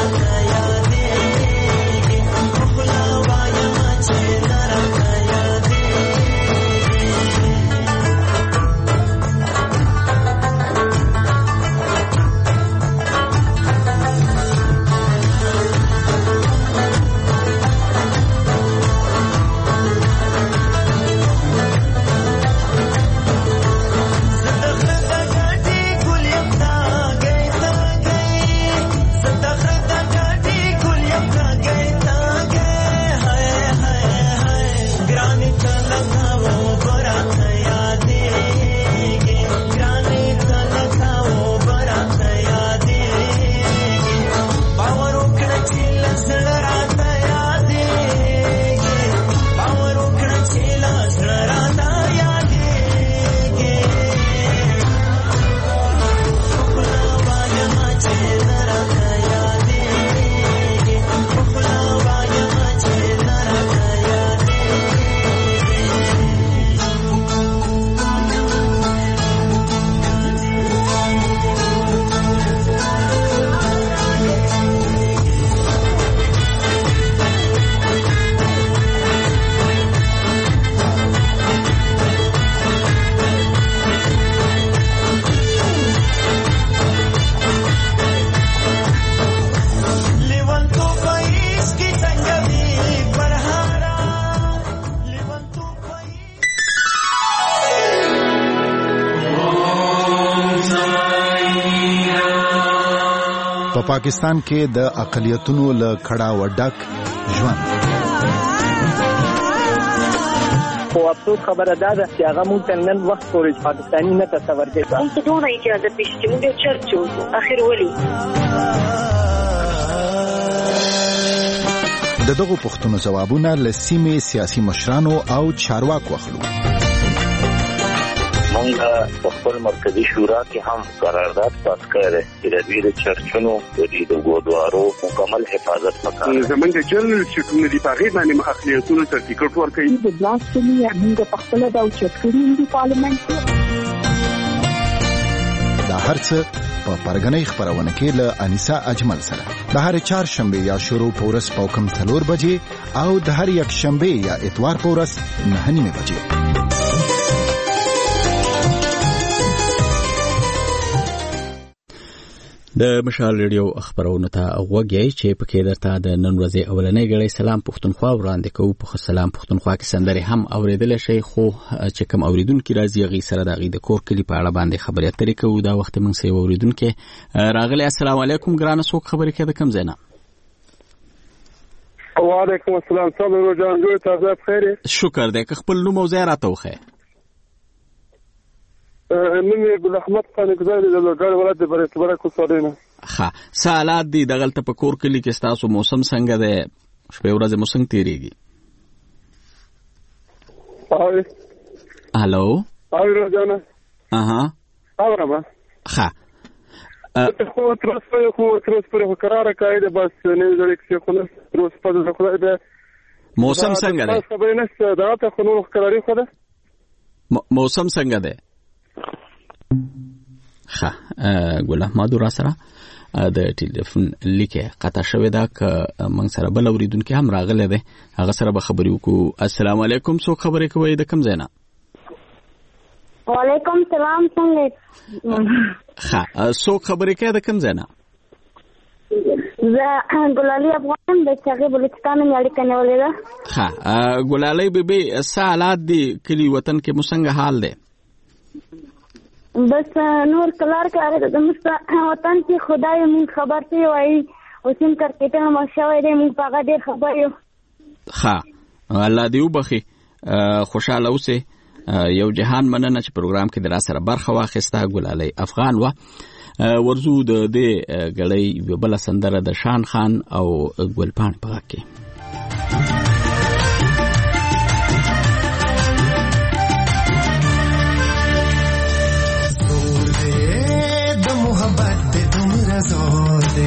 R: په پاکستان کې د اقلیتونو له کړه وډک ژوند
S: خو افسوس خبره ده چې هغه مونږ ته نن وخت پورې پاکستاني نه تصور کوي
T: مونږ ته دومره اجازه پېښ چې مونږ چرچ وکړو اخر ولي
R: د دغو پوښتنو ځوابونه له سیمې سیاسي مشرانو او چارواکو اخلو.
O: مونږ په خپل مرکزی شورا کې هم قرارداد پاس کړی چې د دې چرچونو د دې د ګودوارو مکمل حفاظت وکړي.
U: زمونږ جنرال سیکریټری دی په غیر باندې اقلیتونو سرټیفیکټ ورکړي.
T: د بلاسفمي موږ په خپل د چټکړي دی پارلیمنت
R: دا هرڅه په پرګنۍ خبرونه کې له انیسا اجمل سره د هر چهار شنبه یا شروع پورس پوکم څلور بجې او د هر یک شنبه یا اتوار پورس نه نیمه بجې.
A: د مشال ریډیو خبرونه ته وګورئ چې په کې درته د نن ورځې اولنۍ غړي سلام پښتونخوا وړاندې کوو. په سلام پښتونخوا کې سندري هم اوریدل شي خو چې کوم اوریدونکو راځي غي سره د غي د کور کلی په اړه باندې خبرې اترې کوو. دا وخت موږ سه اوریدونکو راغلي. السلام علیکم ګرانه څوک خبرې کوي د کوم ځای نه؟
U: وعلیکم السلام صبر جان ګو تاسو بخیر؟
A: شکر دې که خپل نوم او ځای راته وخه.
U: نن ګل احمد خان ګزارې د لوګر ولایت د برېټبره کو سورینه.
A: ښه سالات دي دغلت په کور کلی کې تاسو موسم څنګه ده؟ شپه ورځ موسم تیریږي.
U: هاي الو هاي روزانه
A: اها
U: اورما
A: ښه
U: خو تر څو خو تر څو پر قرار قاعده بس نه جوړ کې خو نه تر څو په خدای به
A: موسم څنګه ده؟
U: خبرې نشته دا ته خو نو قراري خو ده
A: موسم څنګه ده؟ ښه ګل احمد را سره د ټلیفون لیکه قطع شوې ده ک من سره بل اوریدونکو هم راغله ده هغه سره به خبرې وکړو. السلام علیکم څوک خبرې کوي د کوم ځای نه؟
V: وعلیکم سلام څنګه؟
A: ښه څوک خبرې کوي د کوم ځای نه؟
V: زه ګلالي افغان د چاغي بلوچستان نه اړیکه نیولې ده.
A: ښه ګلالي بیبي سالات دي کلی وطن کې مسنګ حال ده؟
V: بس نور کلار کار د مست وطن کې خدای مون خبر ته وای او سیم کرکټ ما شوې دې مون پاګه دې خبر یو.
A: ښه الله دې وبخي خوشاله اوسه. یو جهان مننه چې پروګرام کې در سره برخه واخیسته. ګلالي افغان و ورزو د دې غړې بل سندره د شان خان او ګلپان په کې.
G: زور دے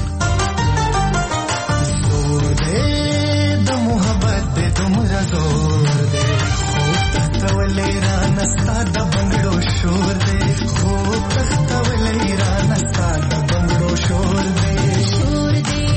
G: زور دے د محبت دے تمرا زور دے تختولې را نستا د بنگړو شور دے خو تختولې را نستا د بنگړو شور دے
H: شور دے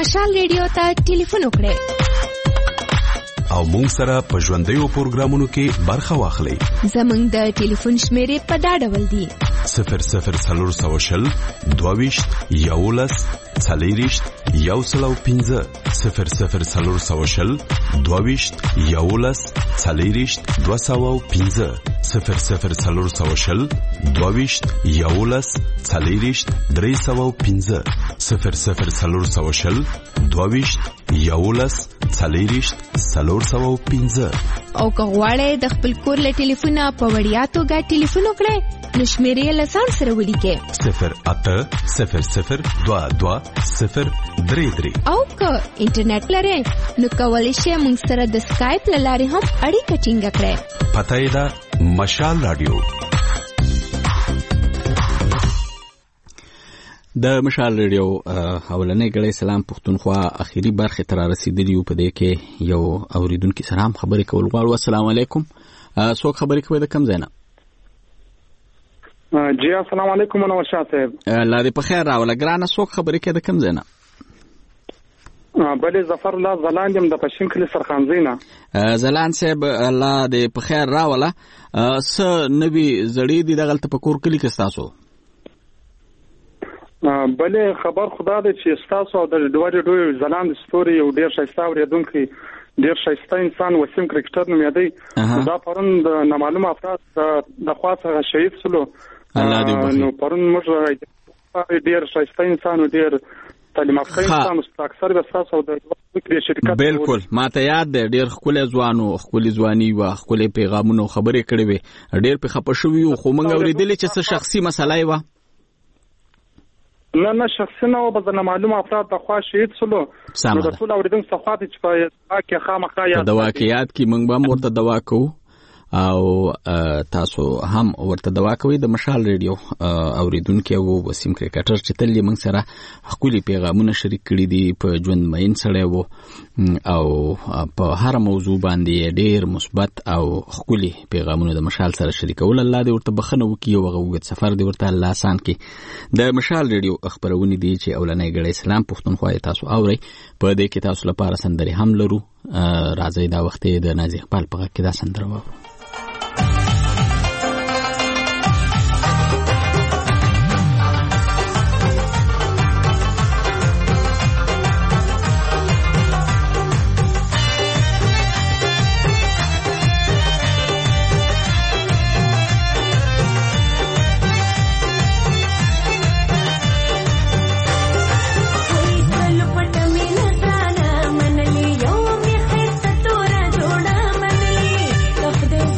E: مشال ریډیو ته ټلیفون وکړئ
D: او مونږ سره په ژوندیو پروګرامونو کې برخه واخلئ.
E: زمونږ د ټلیفون شمیرې په دا ډول دي:
D: صفر صفر څلور سوه شل دوه ویشت یولس څلېرویشت یو سل او پنځه صفر صفر څلور سوه شل دوه ویشت یولس څلېرویشت دوه سوه او پنځه صفر صفر څلور سوه شل دوه ویشت یولس څلېرویشت درې سوه او پنځه صفر صفر څلور سوه شل دوه ویشت یولس څلېرویشت څلور سوه او پنځه.
E: او که غواړئ د خپل کور له ټلیفونه په وړیا توګه ټلیفون وکړئ نو شمیرې له ځان سره ولیکئ:
D: صفر اته صفر صفر دوه دوه صفر درې درې.
E: او که انټرنیټ لرئ نو کولی شئ موږ سره د سکایپ له لارې هم اړیکه ټینګه کړئ.
D: پته یې ده مشال راډیو.
A: د مشال ریډیو اولنې غړې سلام پښتونخوا اخیری برخه تر رسیدلی په دې کې یو اوریدونکو سره هم خبرې کول غواړو. السلام علیکم. څوک خبرې کوي د کوم ځای نه؟
U: جی السلام علیکم نو شاه صاحب.
A: الله دې په خیر راوله. ګرانه څوک خبرې کوي د کوم ځای نه؟
U: بلې ظفر الله زلان یم د پښین کلی سرخانزینه.
A: زلان صاحب الله دې په خیر راوله. س نبی زړې دي دغه په کور کلی کې تاسو؟
U: بلې خبر خدا دې چې تاسو او د ډوړې ډوړې زلان د ستوري یو ډیر شایسته اوریدونکو ډیر شایسته انسان وسیم کرکټر نوم یادی دا پرون د نامعلوم افراد د خواصه شهید سلو نو پرون موږ ډیر شایسته انسان او ډیر تعلیم یافته انسان اکثر به تاسو د شرکت
A: بالکل ماته یاد دی ډیر خپل ځوانو خپل ځواني او خپل پیغامونو خبرې کړې وي ډیر په خپه شوی خو موږ اوریدلې چې څه شخصي مسله و
U: نه نه شخصي نه و به د معلوم افراد د خوا شهید سلو نو د ټول اوریدونکو څخه چې په کې خامخا یا
A: د واقعیات کې موږ به ورته دوا کوو او تاسو هم ورته دوا کوي. د مشال ریډیو اوریدونکو او وسیم کرکټر چې تل موږ سره خپل پیغامونه شریک کړي دي په ژوند مین سره وو او په هر موضوع باندې ډیر مثبت او خپل پیغامونه د مشال سره شریکول. الله دې ورته بخنه وکړي او هغه سفر دې ورته الله آسان کړي. د مشال ریډیو خبرونه دي چې اولنې غړې سلام پښتونخوا تاسو اوري په دې کې تاسو لپاره سندري هم لرو. راځي دا وخت د نازي خپل په کې دا سندره وو.
H: This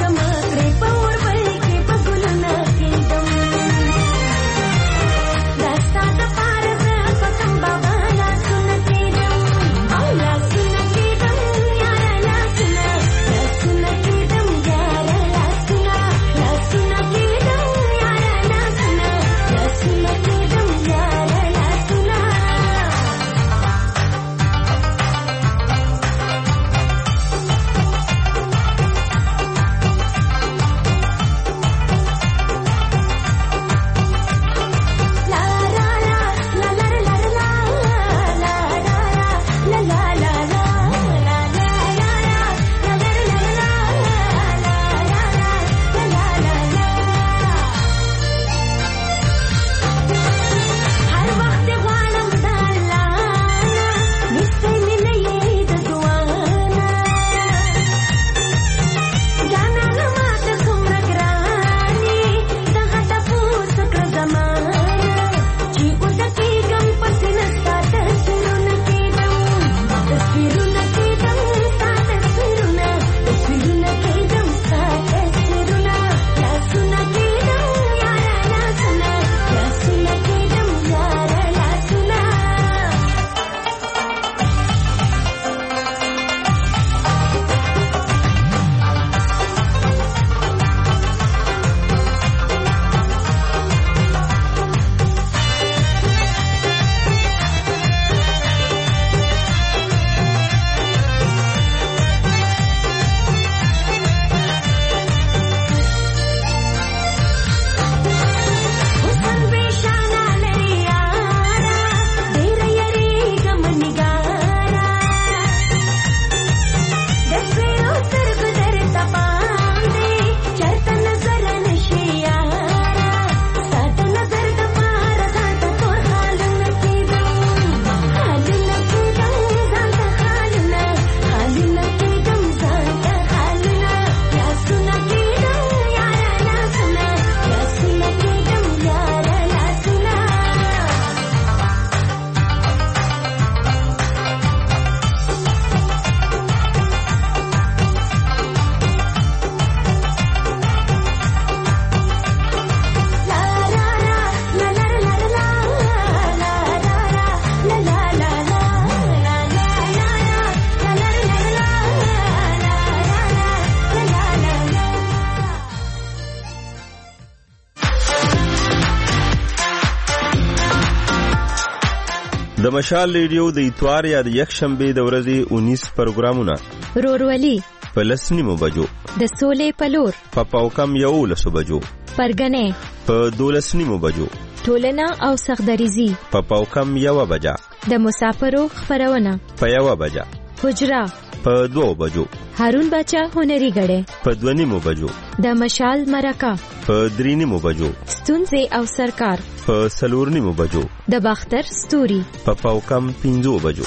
B: د مشال ریډیو د اتوار یا د یک شنبه د ورځې اونیس پروګرامونه
E: رورولي
B: په لسنیمو بجو،
E: د سولې پلور
B: په پاوکم یو لسو بجو،
E: پرګنې
B: په دولسنیمو بجو،
E: ټولنه او سخدریزي
B: په پاوکم یو بجا،
E: د مسافرو خبرونه
B: په یو بجا،
E: حجره
B: په دو بجو،
E: هارون بچا هنري غړې
B: په دونیمو بجو،
E: د مشال مرکه
B: په درینیمو بجو،
E: ستونزې او سرکار
B: په سلورنیمو بجو،
E: د باختر ستوري
B: په پاوکم پنځو بجو.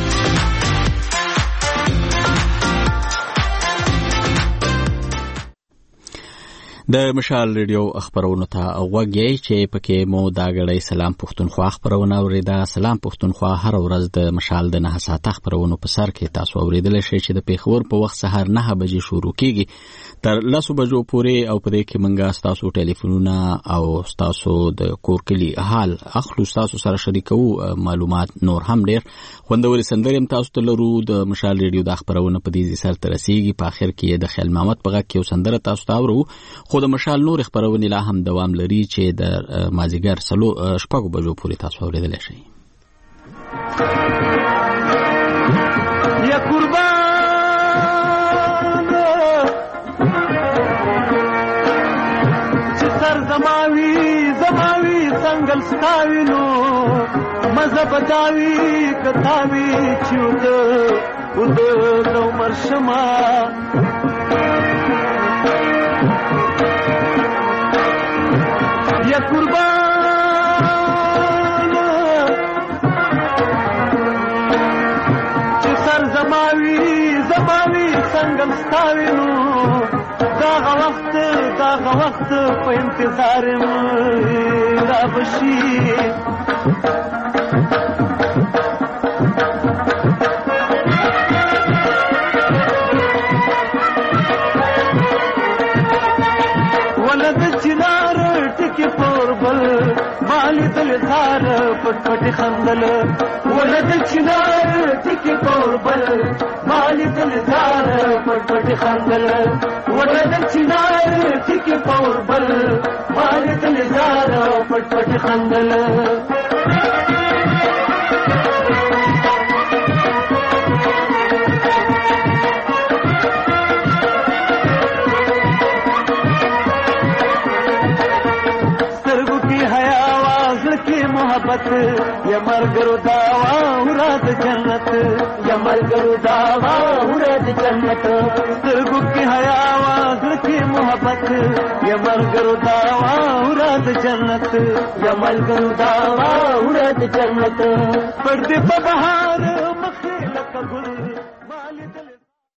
A: د مشال ریډیو خبرونو ته غوږی چې پکې مو دا غړې سلام پښتونخوا خبرونه اوریدا. سلام پښتونخوا هر ورځ د مشال د نه ساعته خبرونو په سر کې تاسو اوریدل شئ چې د پیښور په وخت سهار نه بجې شروع کیږي تر لسو بجو پورې، او په دې کې منګه تاسو ټلیفونونه او تاسو د کور کلی حال اخلو، تاسو سره شریکو معلومات نور هم ډیر خوندوري سندرې تاسو ته لرو. د مشال ریډیو د خبرونه په دې سر ته رسیږي. په اخر کې د خیال محمد په غږ کې یو سندره تاسو ته اورو. خو د مشال نور خبرونه لا هم دوام لري چې د مازیګر سلو شپږو بجو پورې تاسو اوریدل شئ.
L: یا قربان چې سر زماوي زماوي څنګه ستاوي نو مزه بداوي کتاوي چود ود نو مرشما یا قربان چې سر زماوي زماوي څنګه ستاوي نو داغه وخت داغه وخت په انتظار مې را بشي ولد چنار ټکی پوربل مالی دلدار پټ پټ خندل ولد چنار ټکی پوربل مالی دلدار پټ پټ خندل ولد چنار ټکی پوربل مالی دلدار پټ پټ خندل محبت یا مرګرو داوا وراد جنت یا مرګرو داوا وراد جنت سترګو کې حیا आवाज کې محبت یا مرګرو داوا وراد جنت یا مرګرو داوا وراد جنت پردې په بهار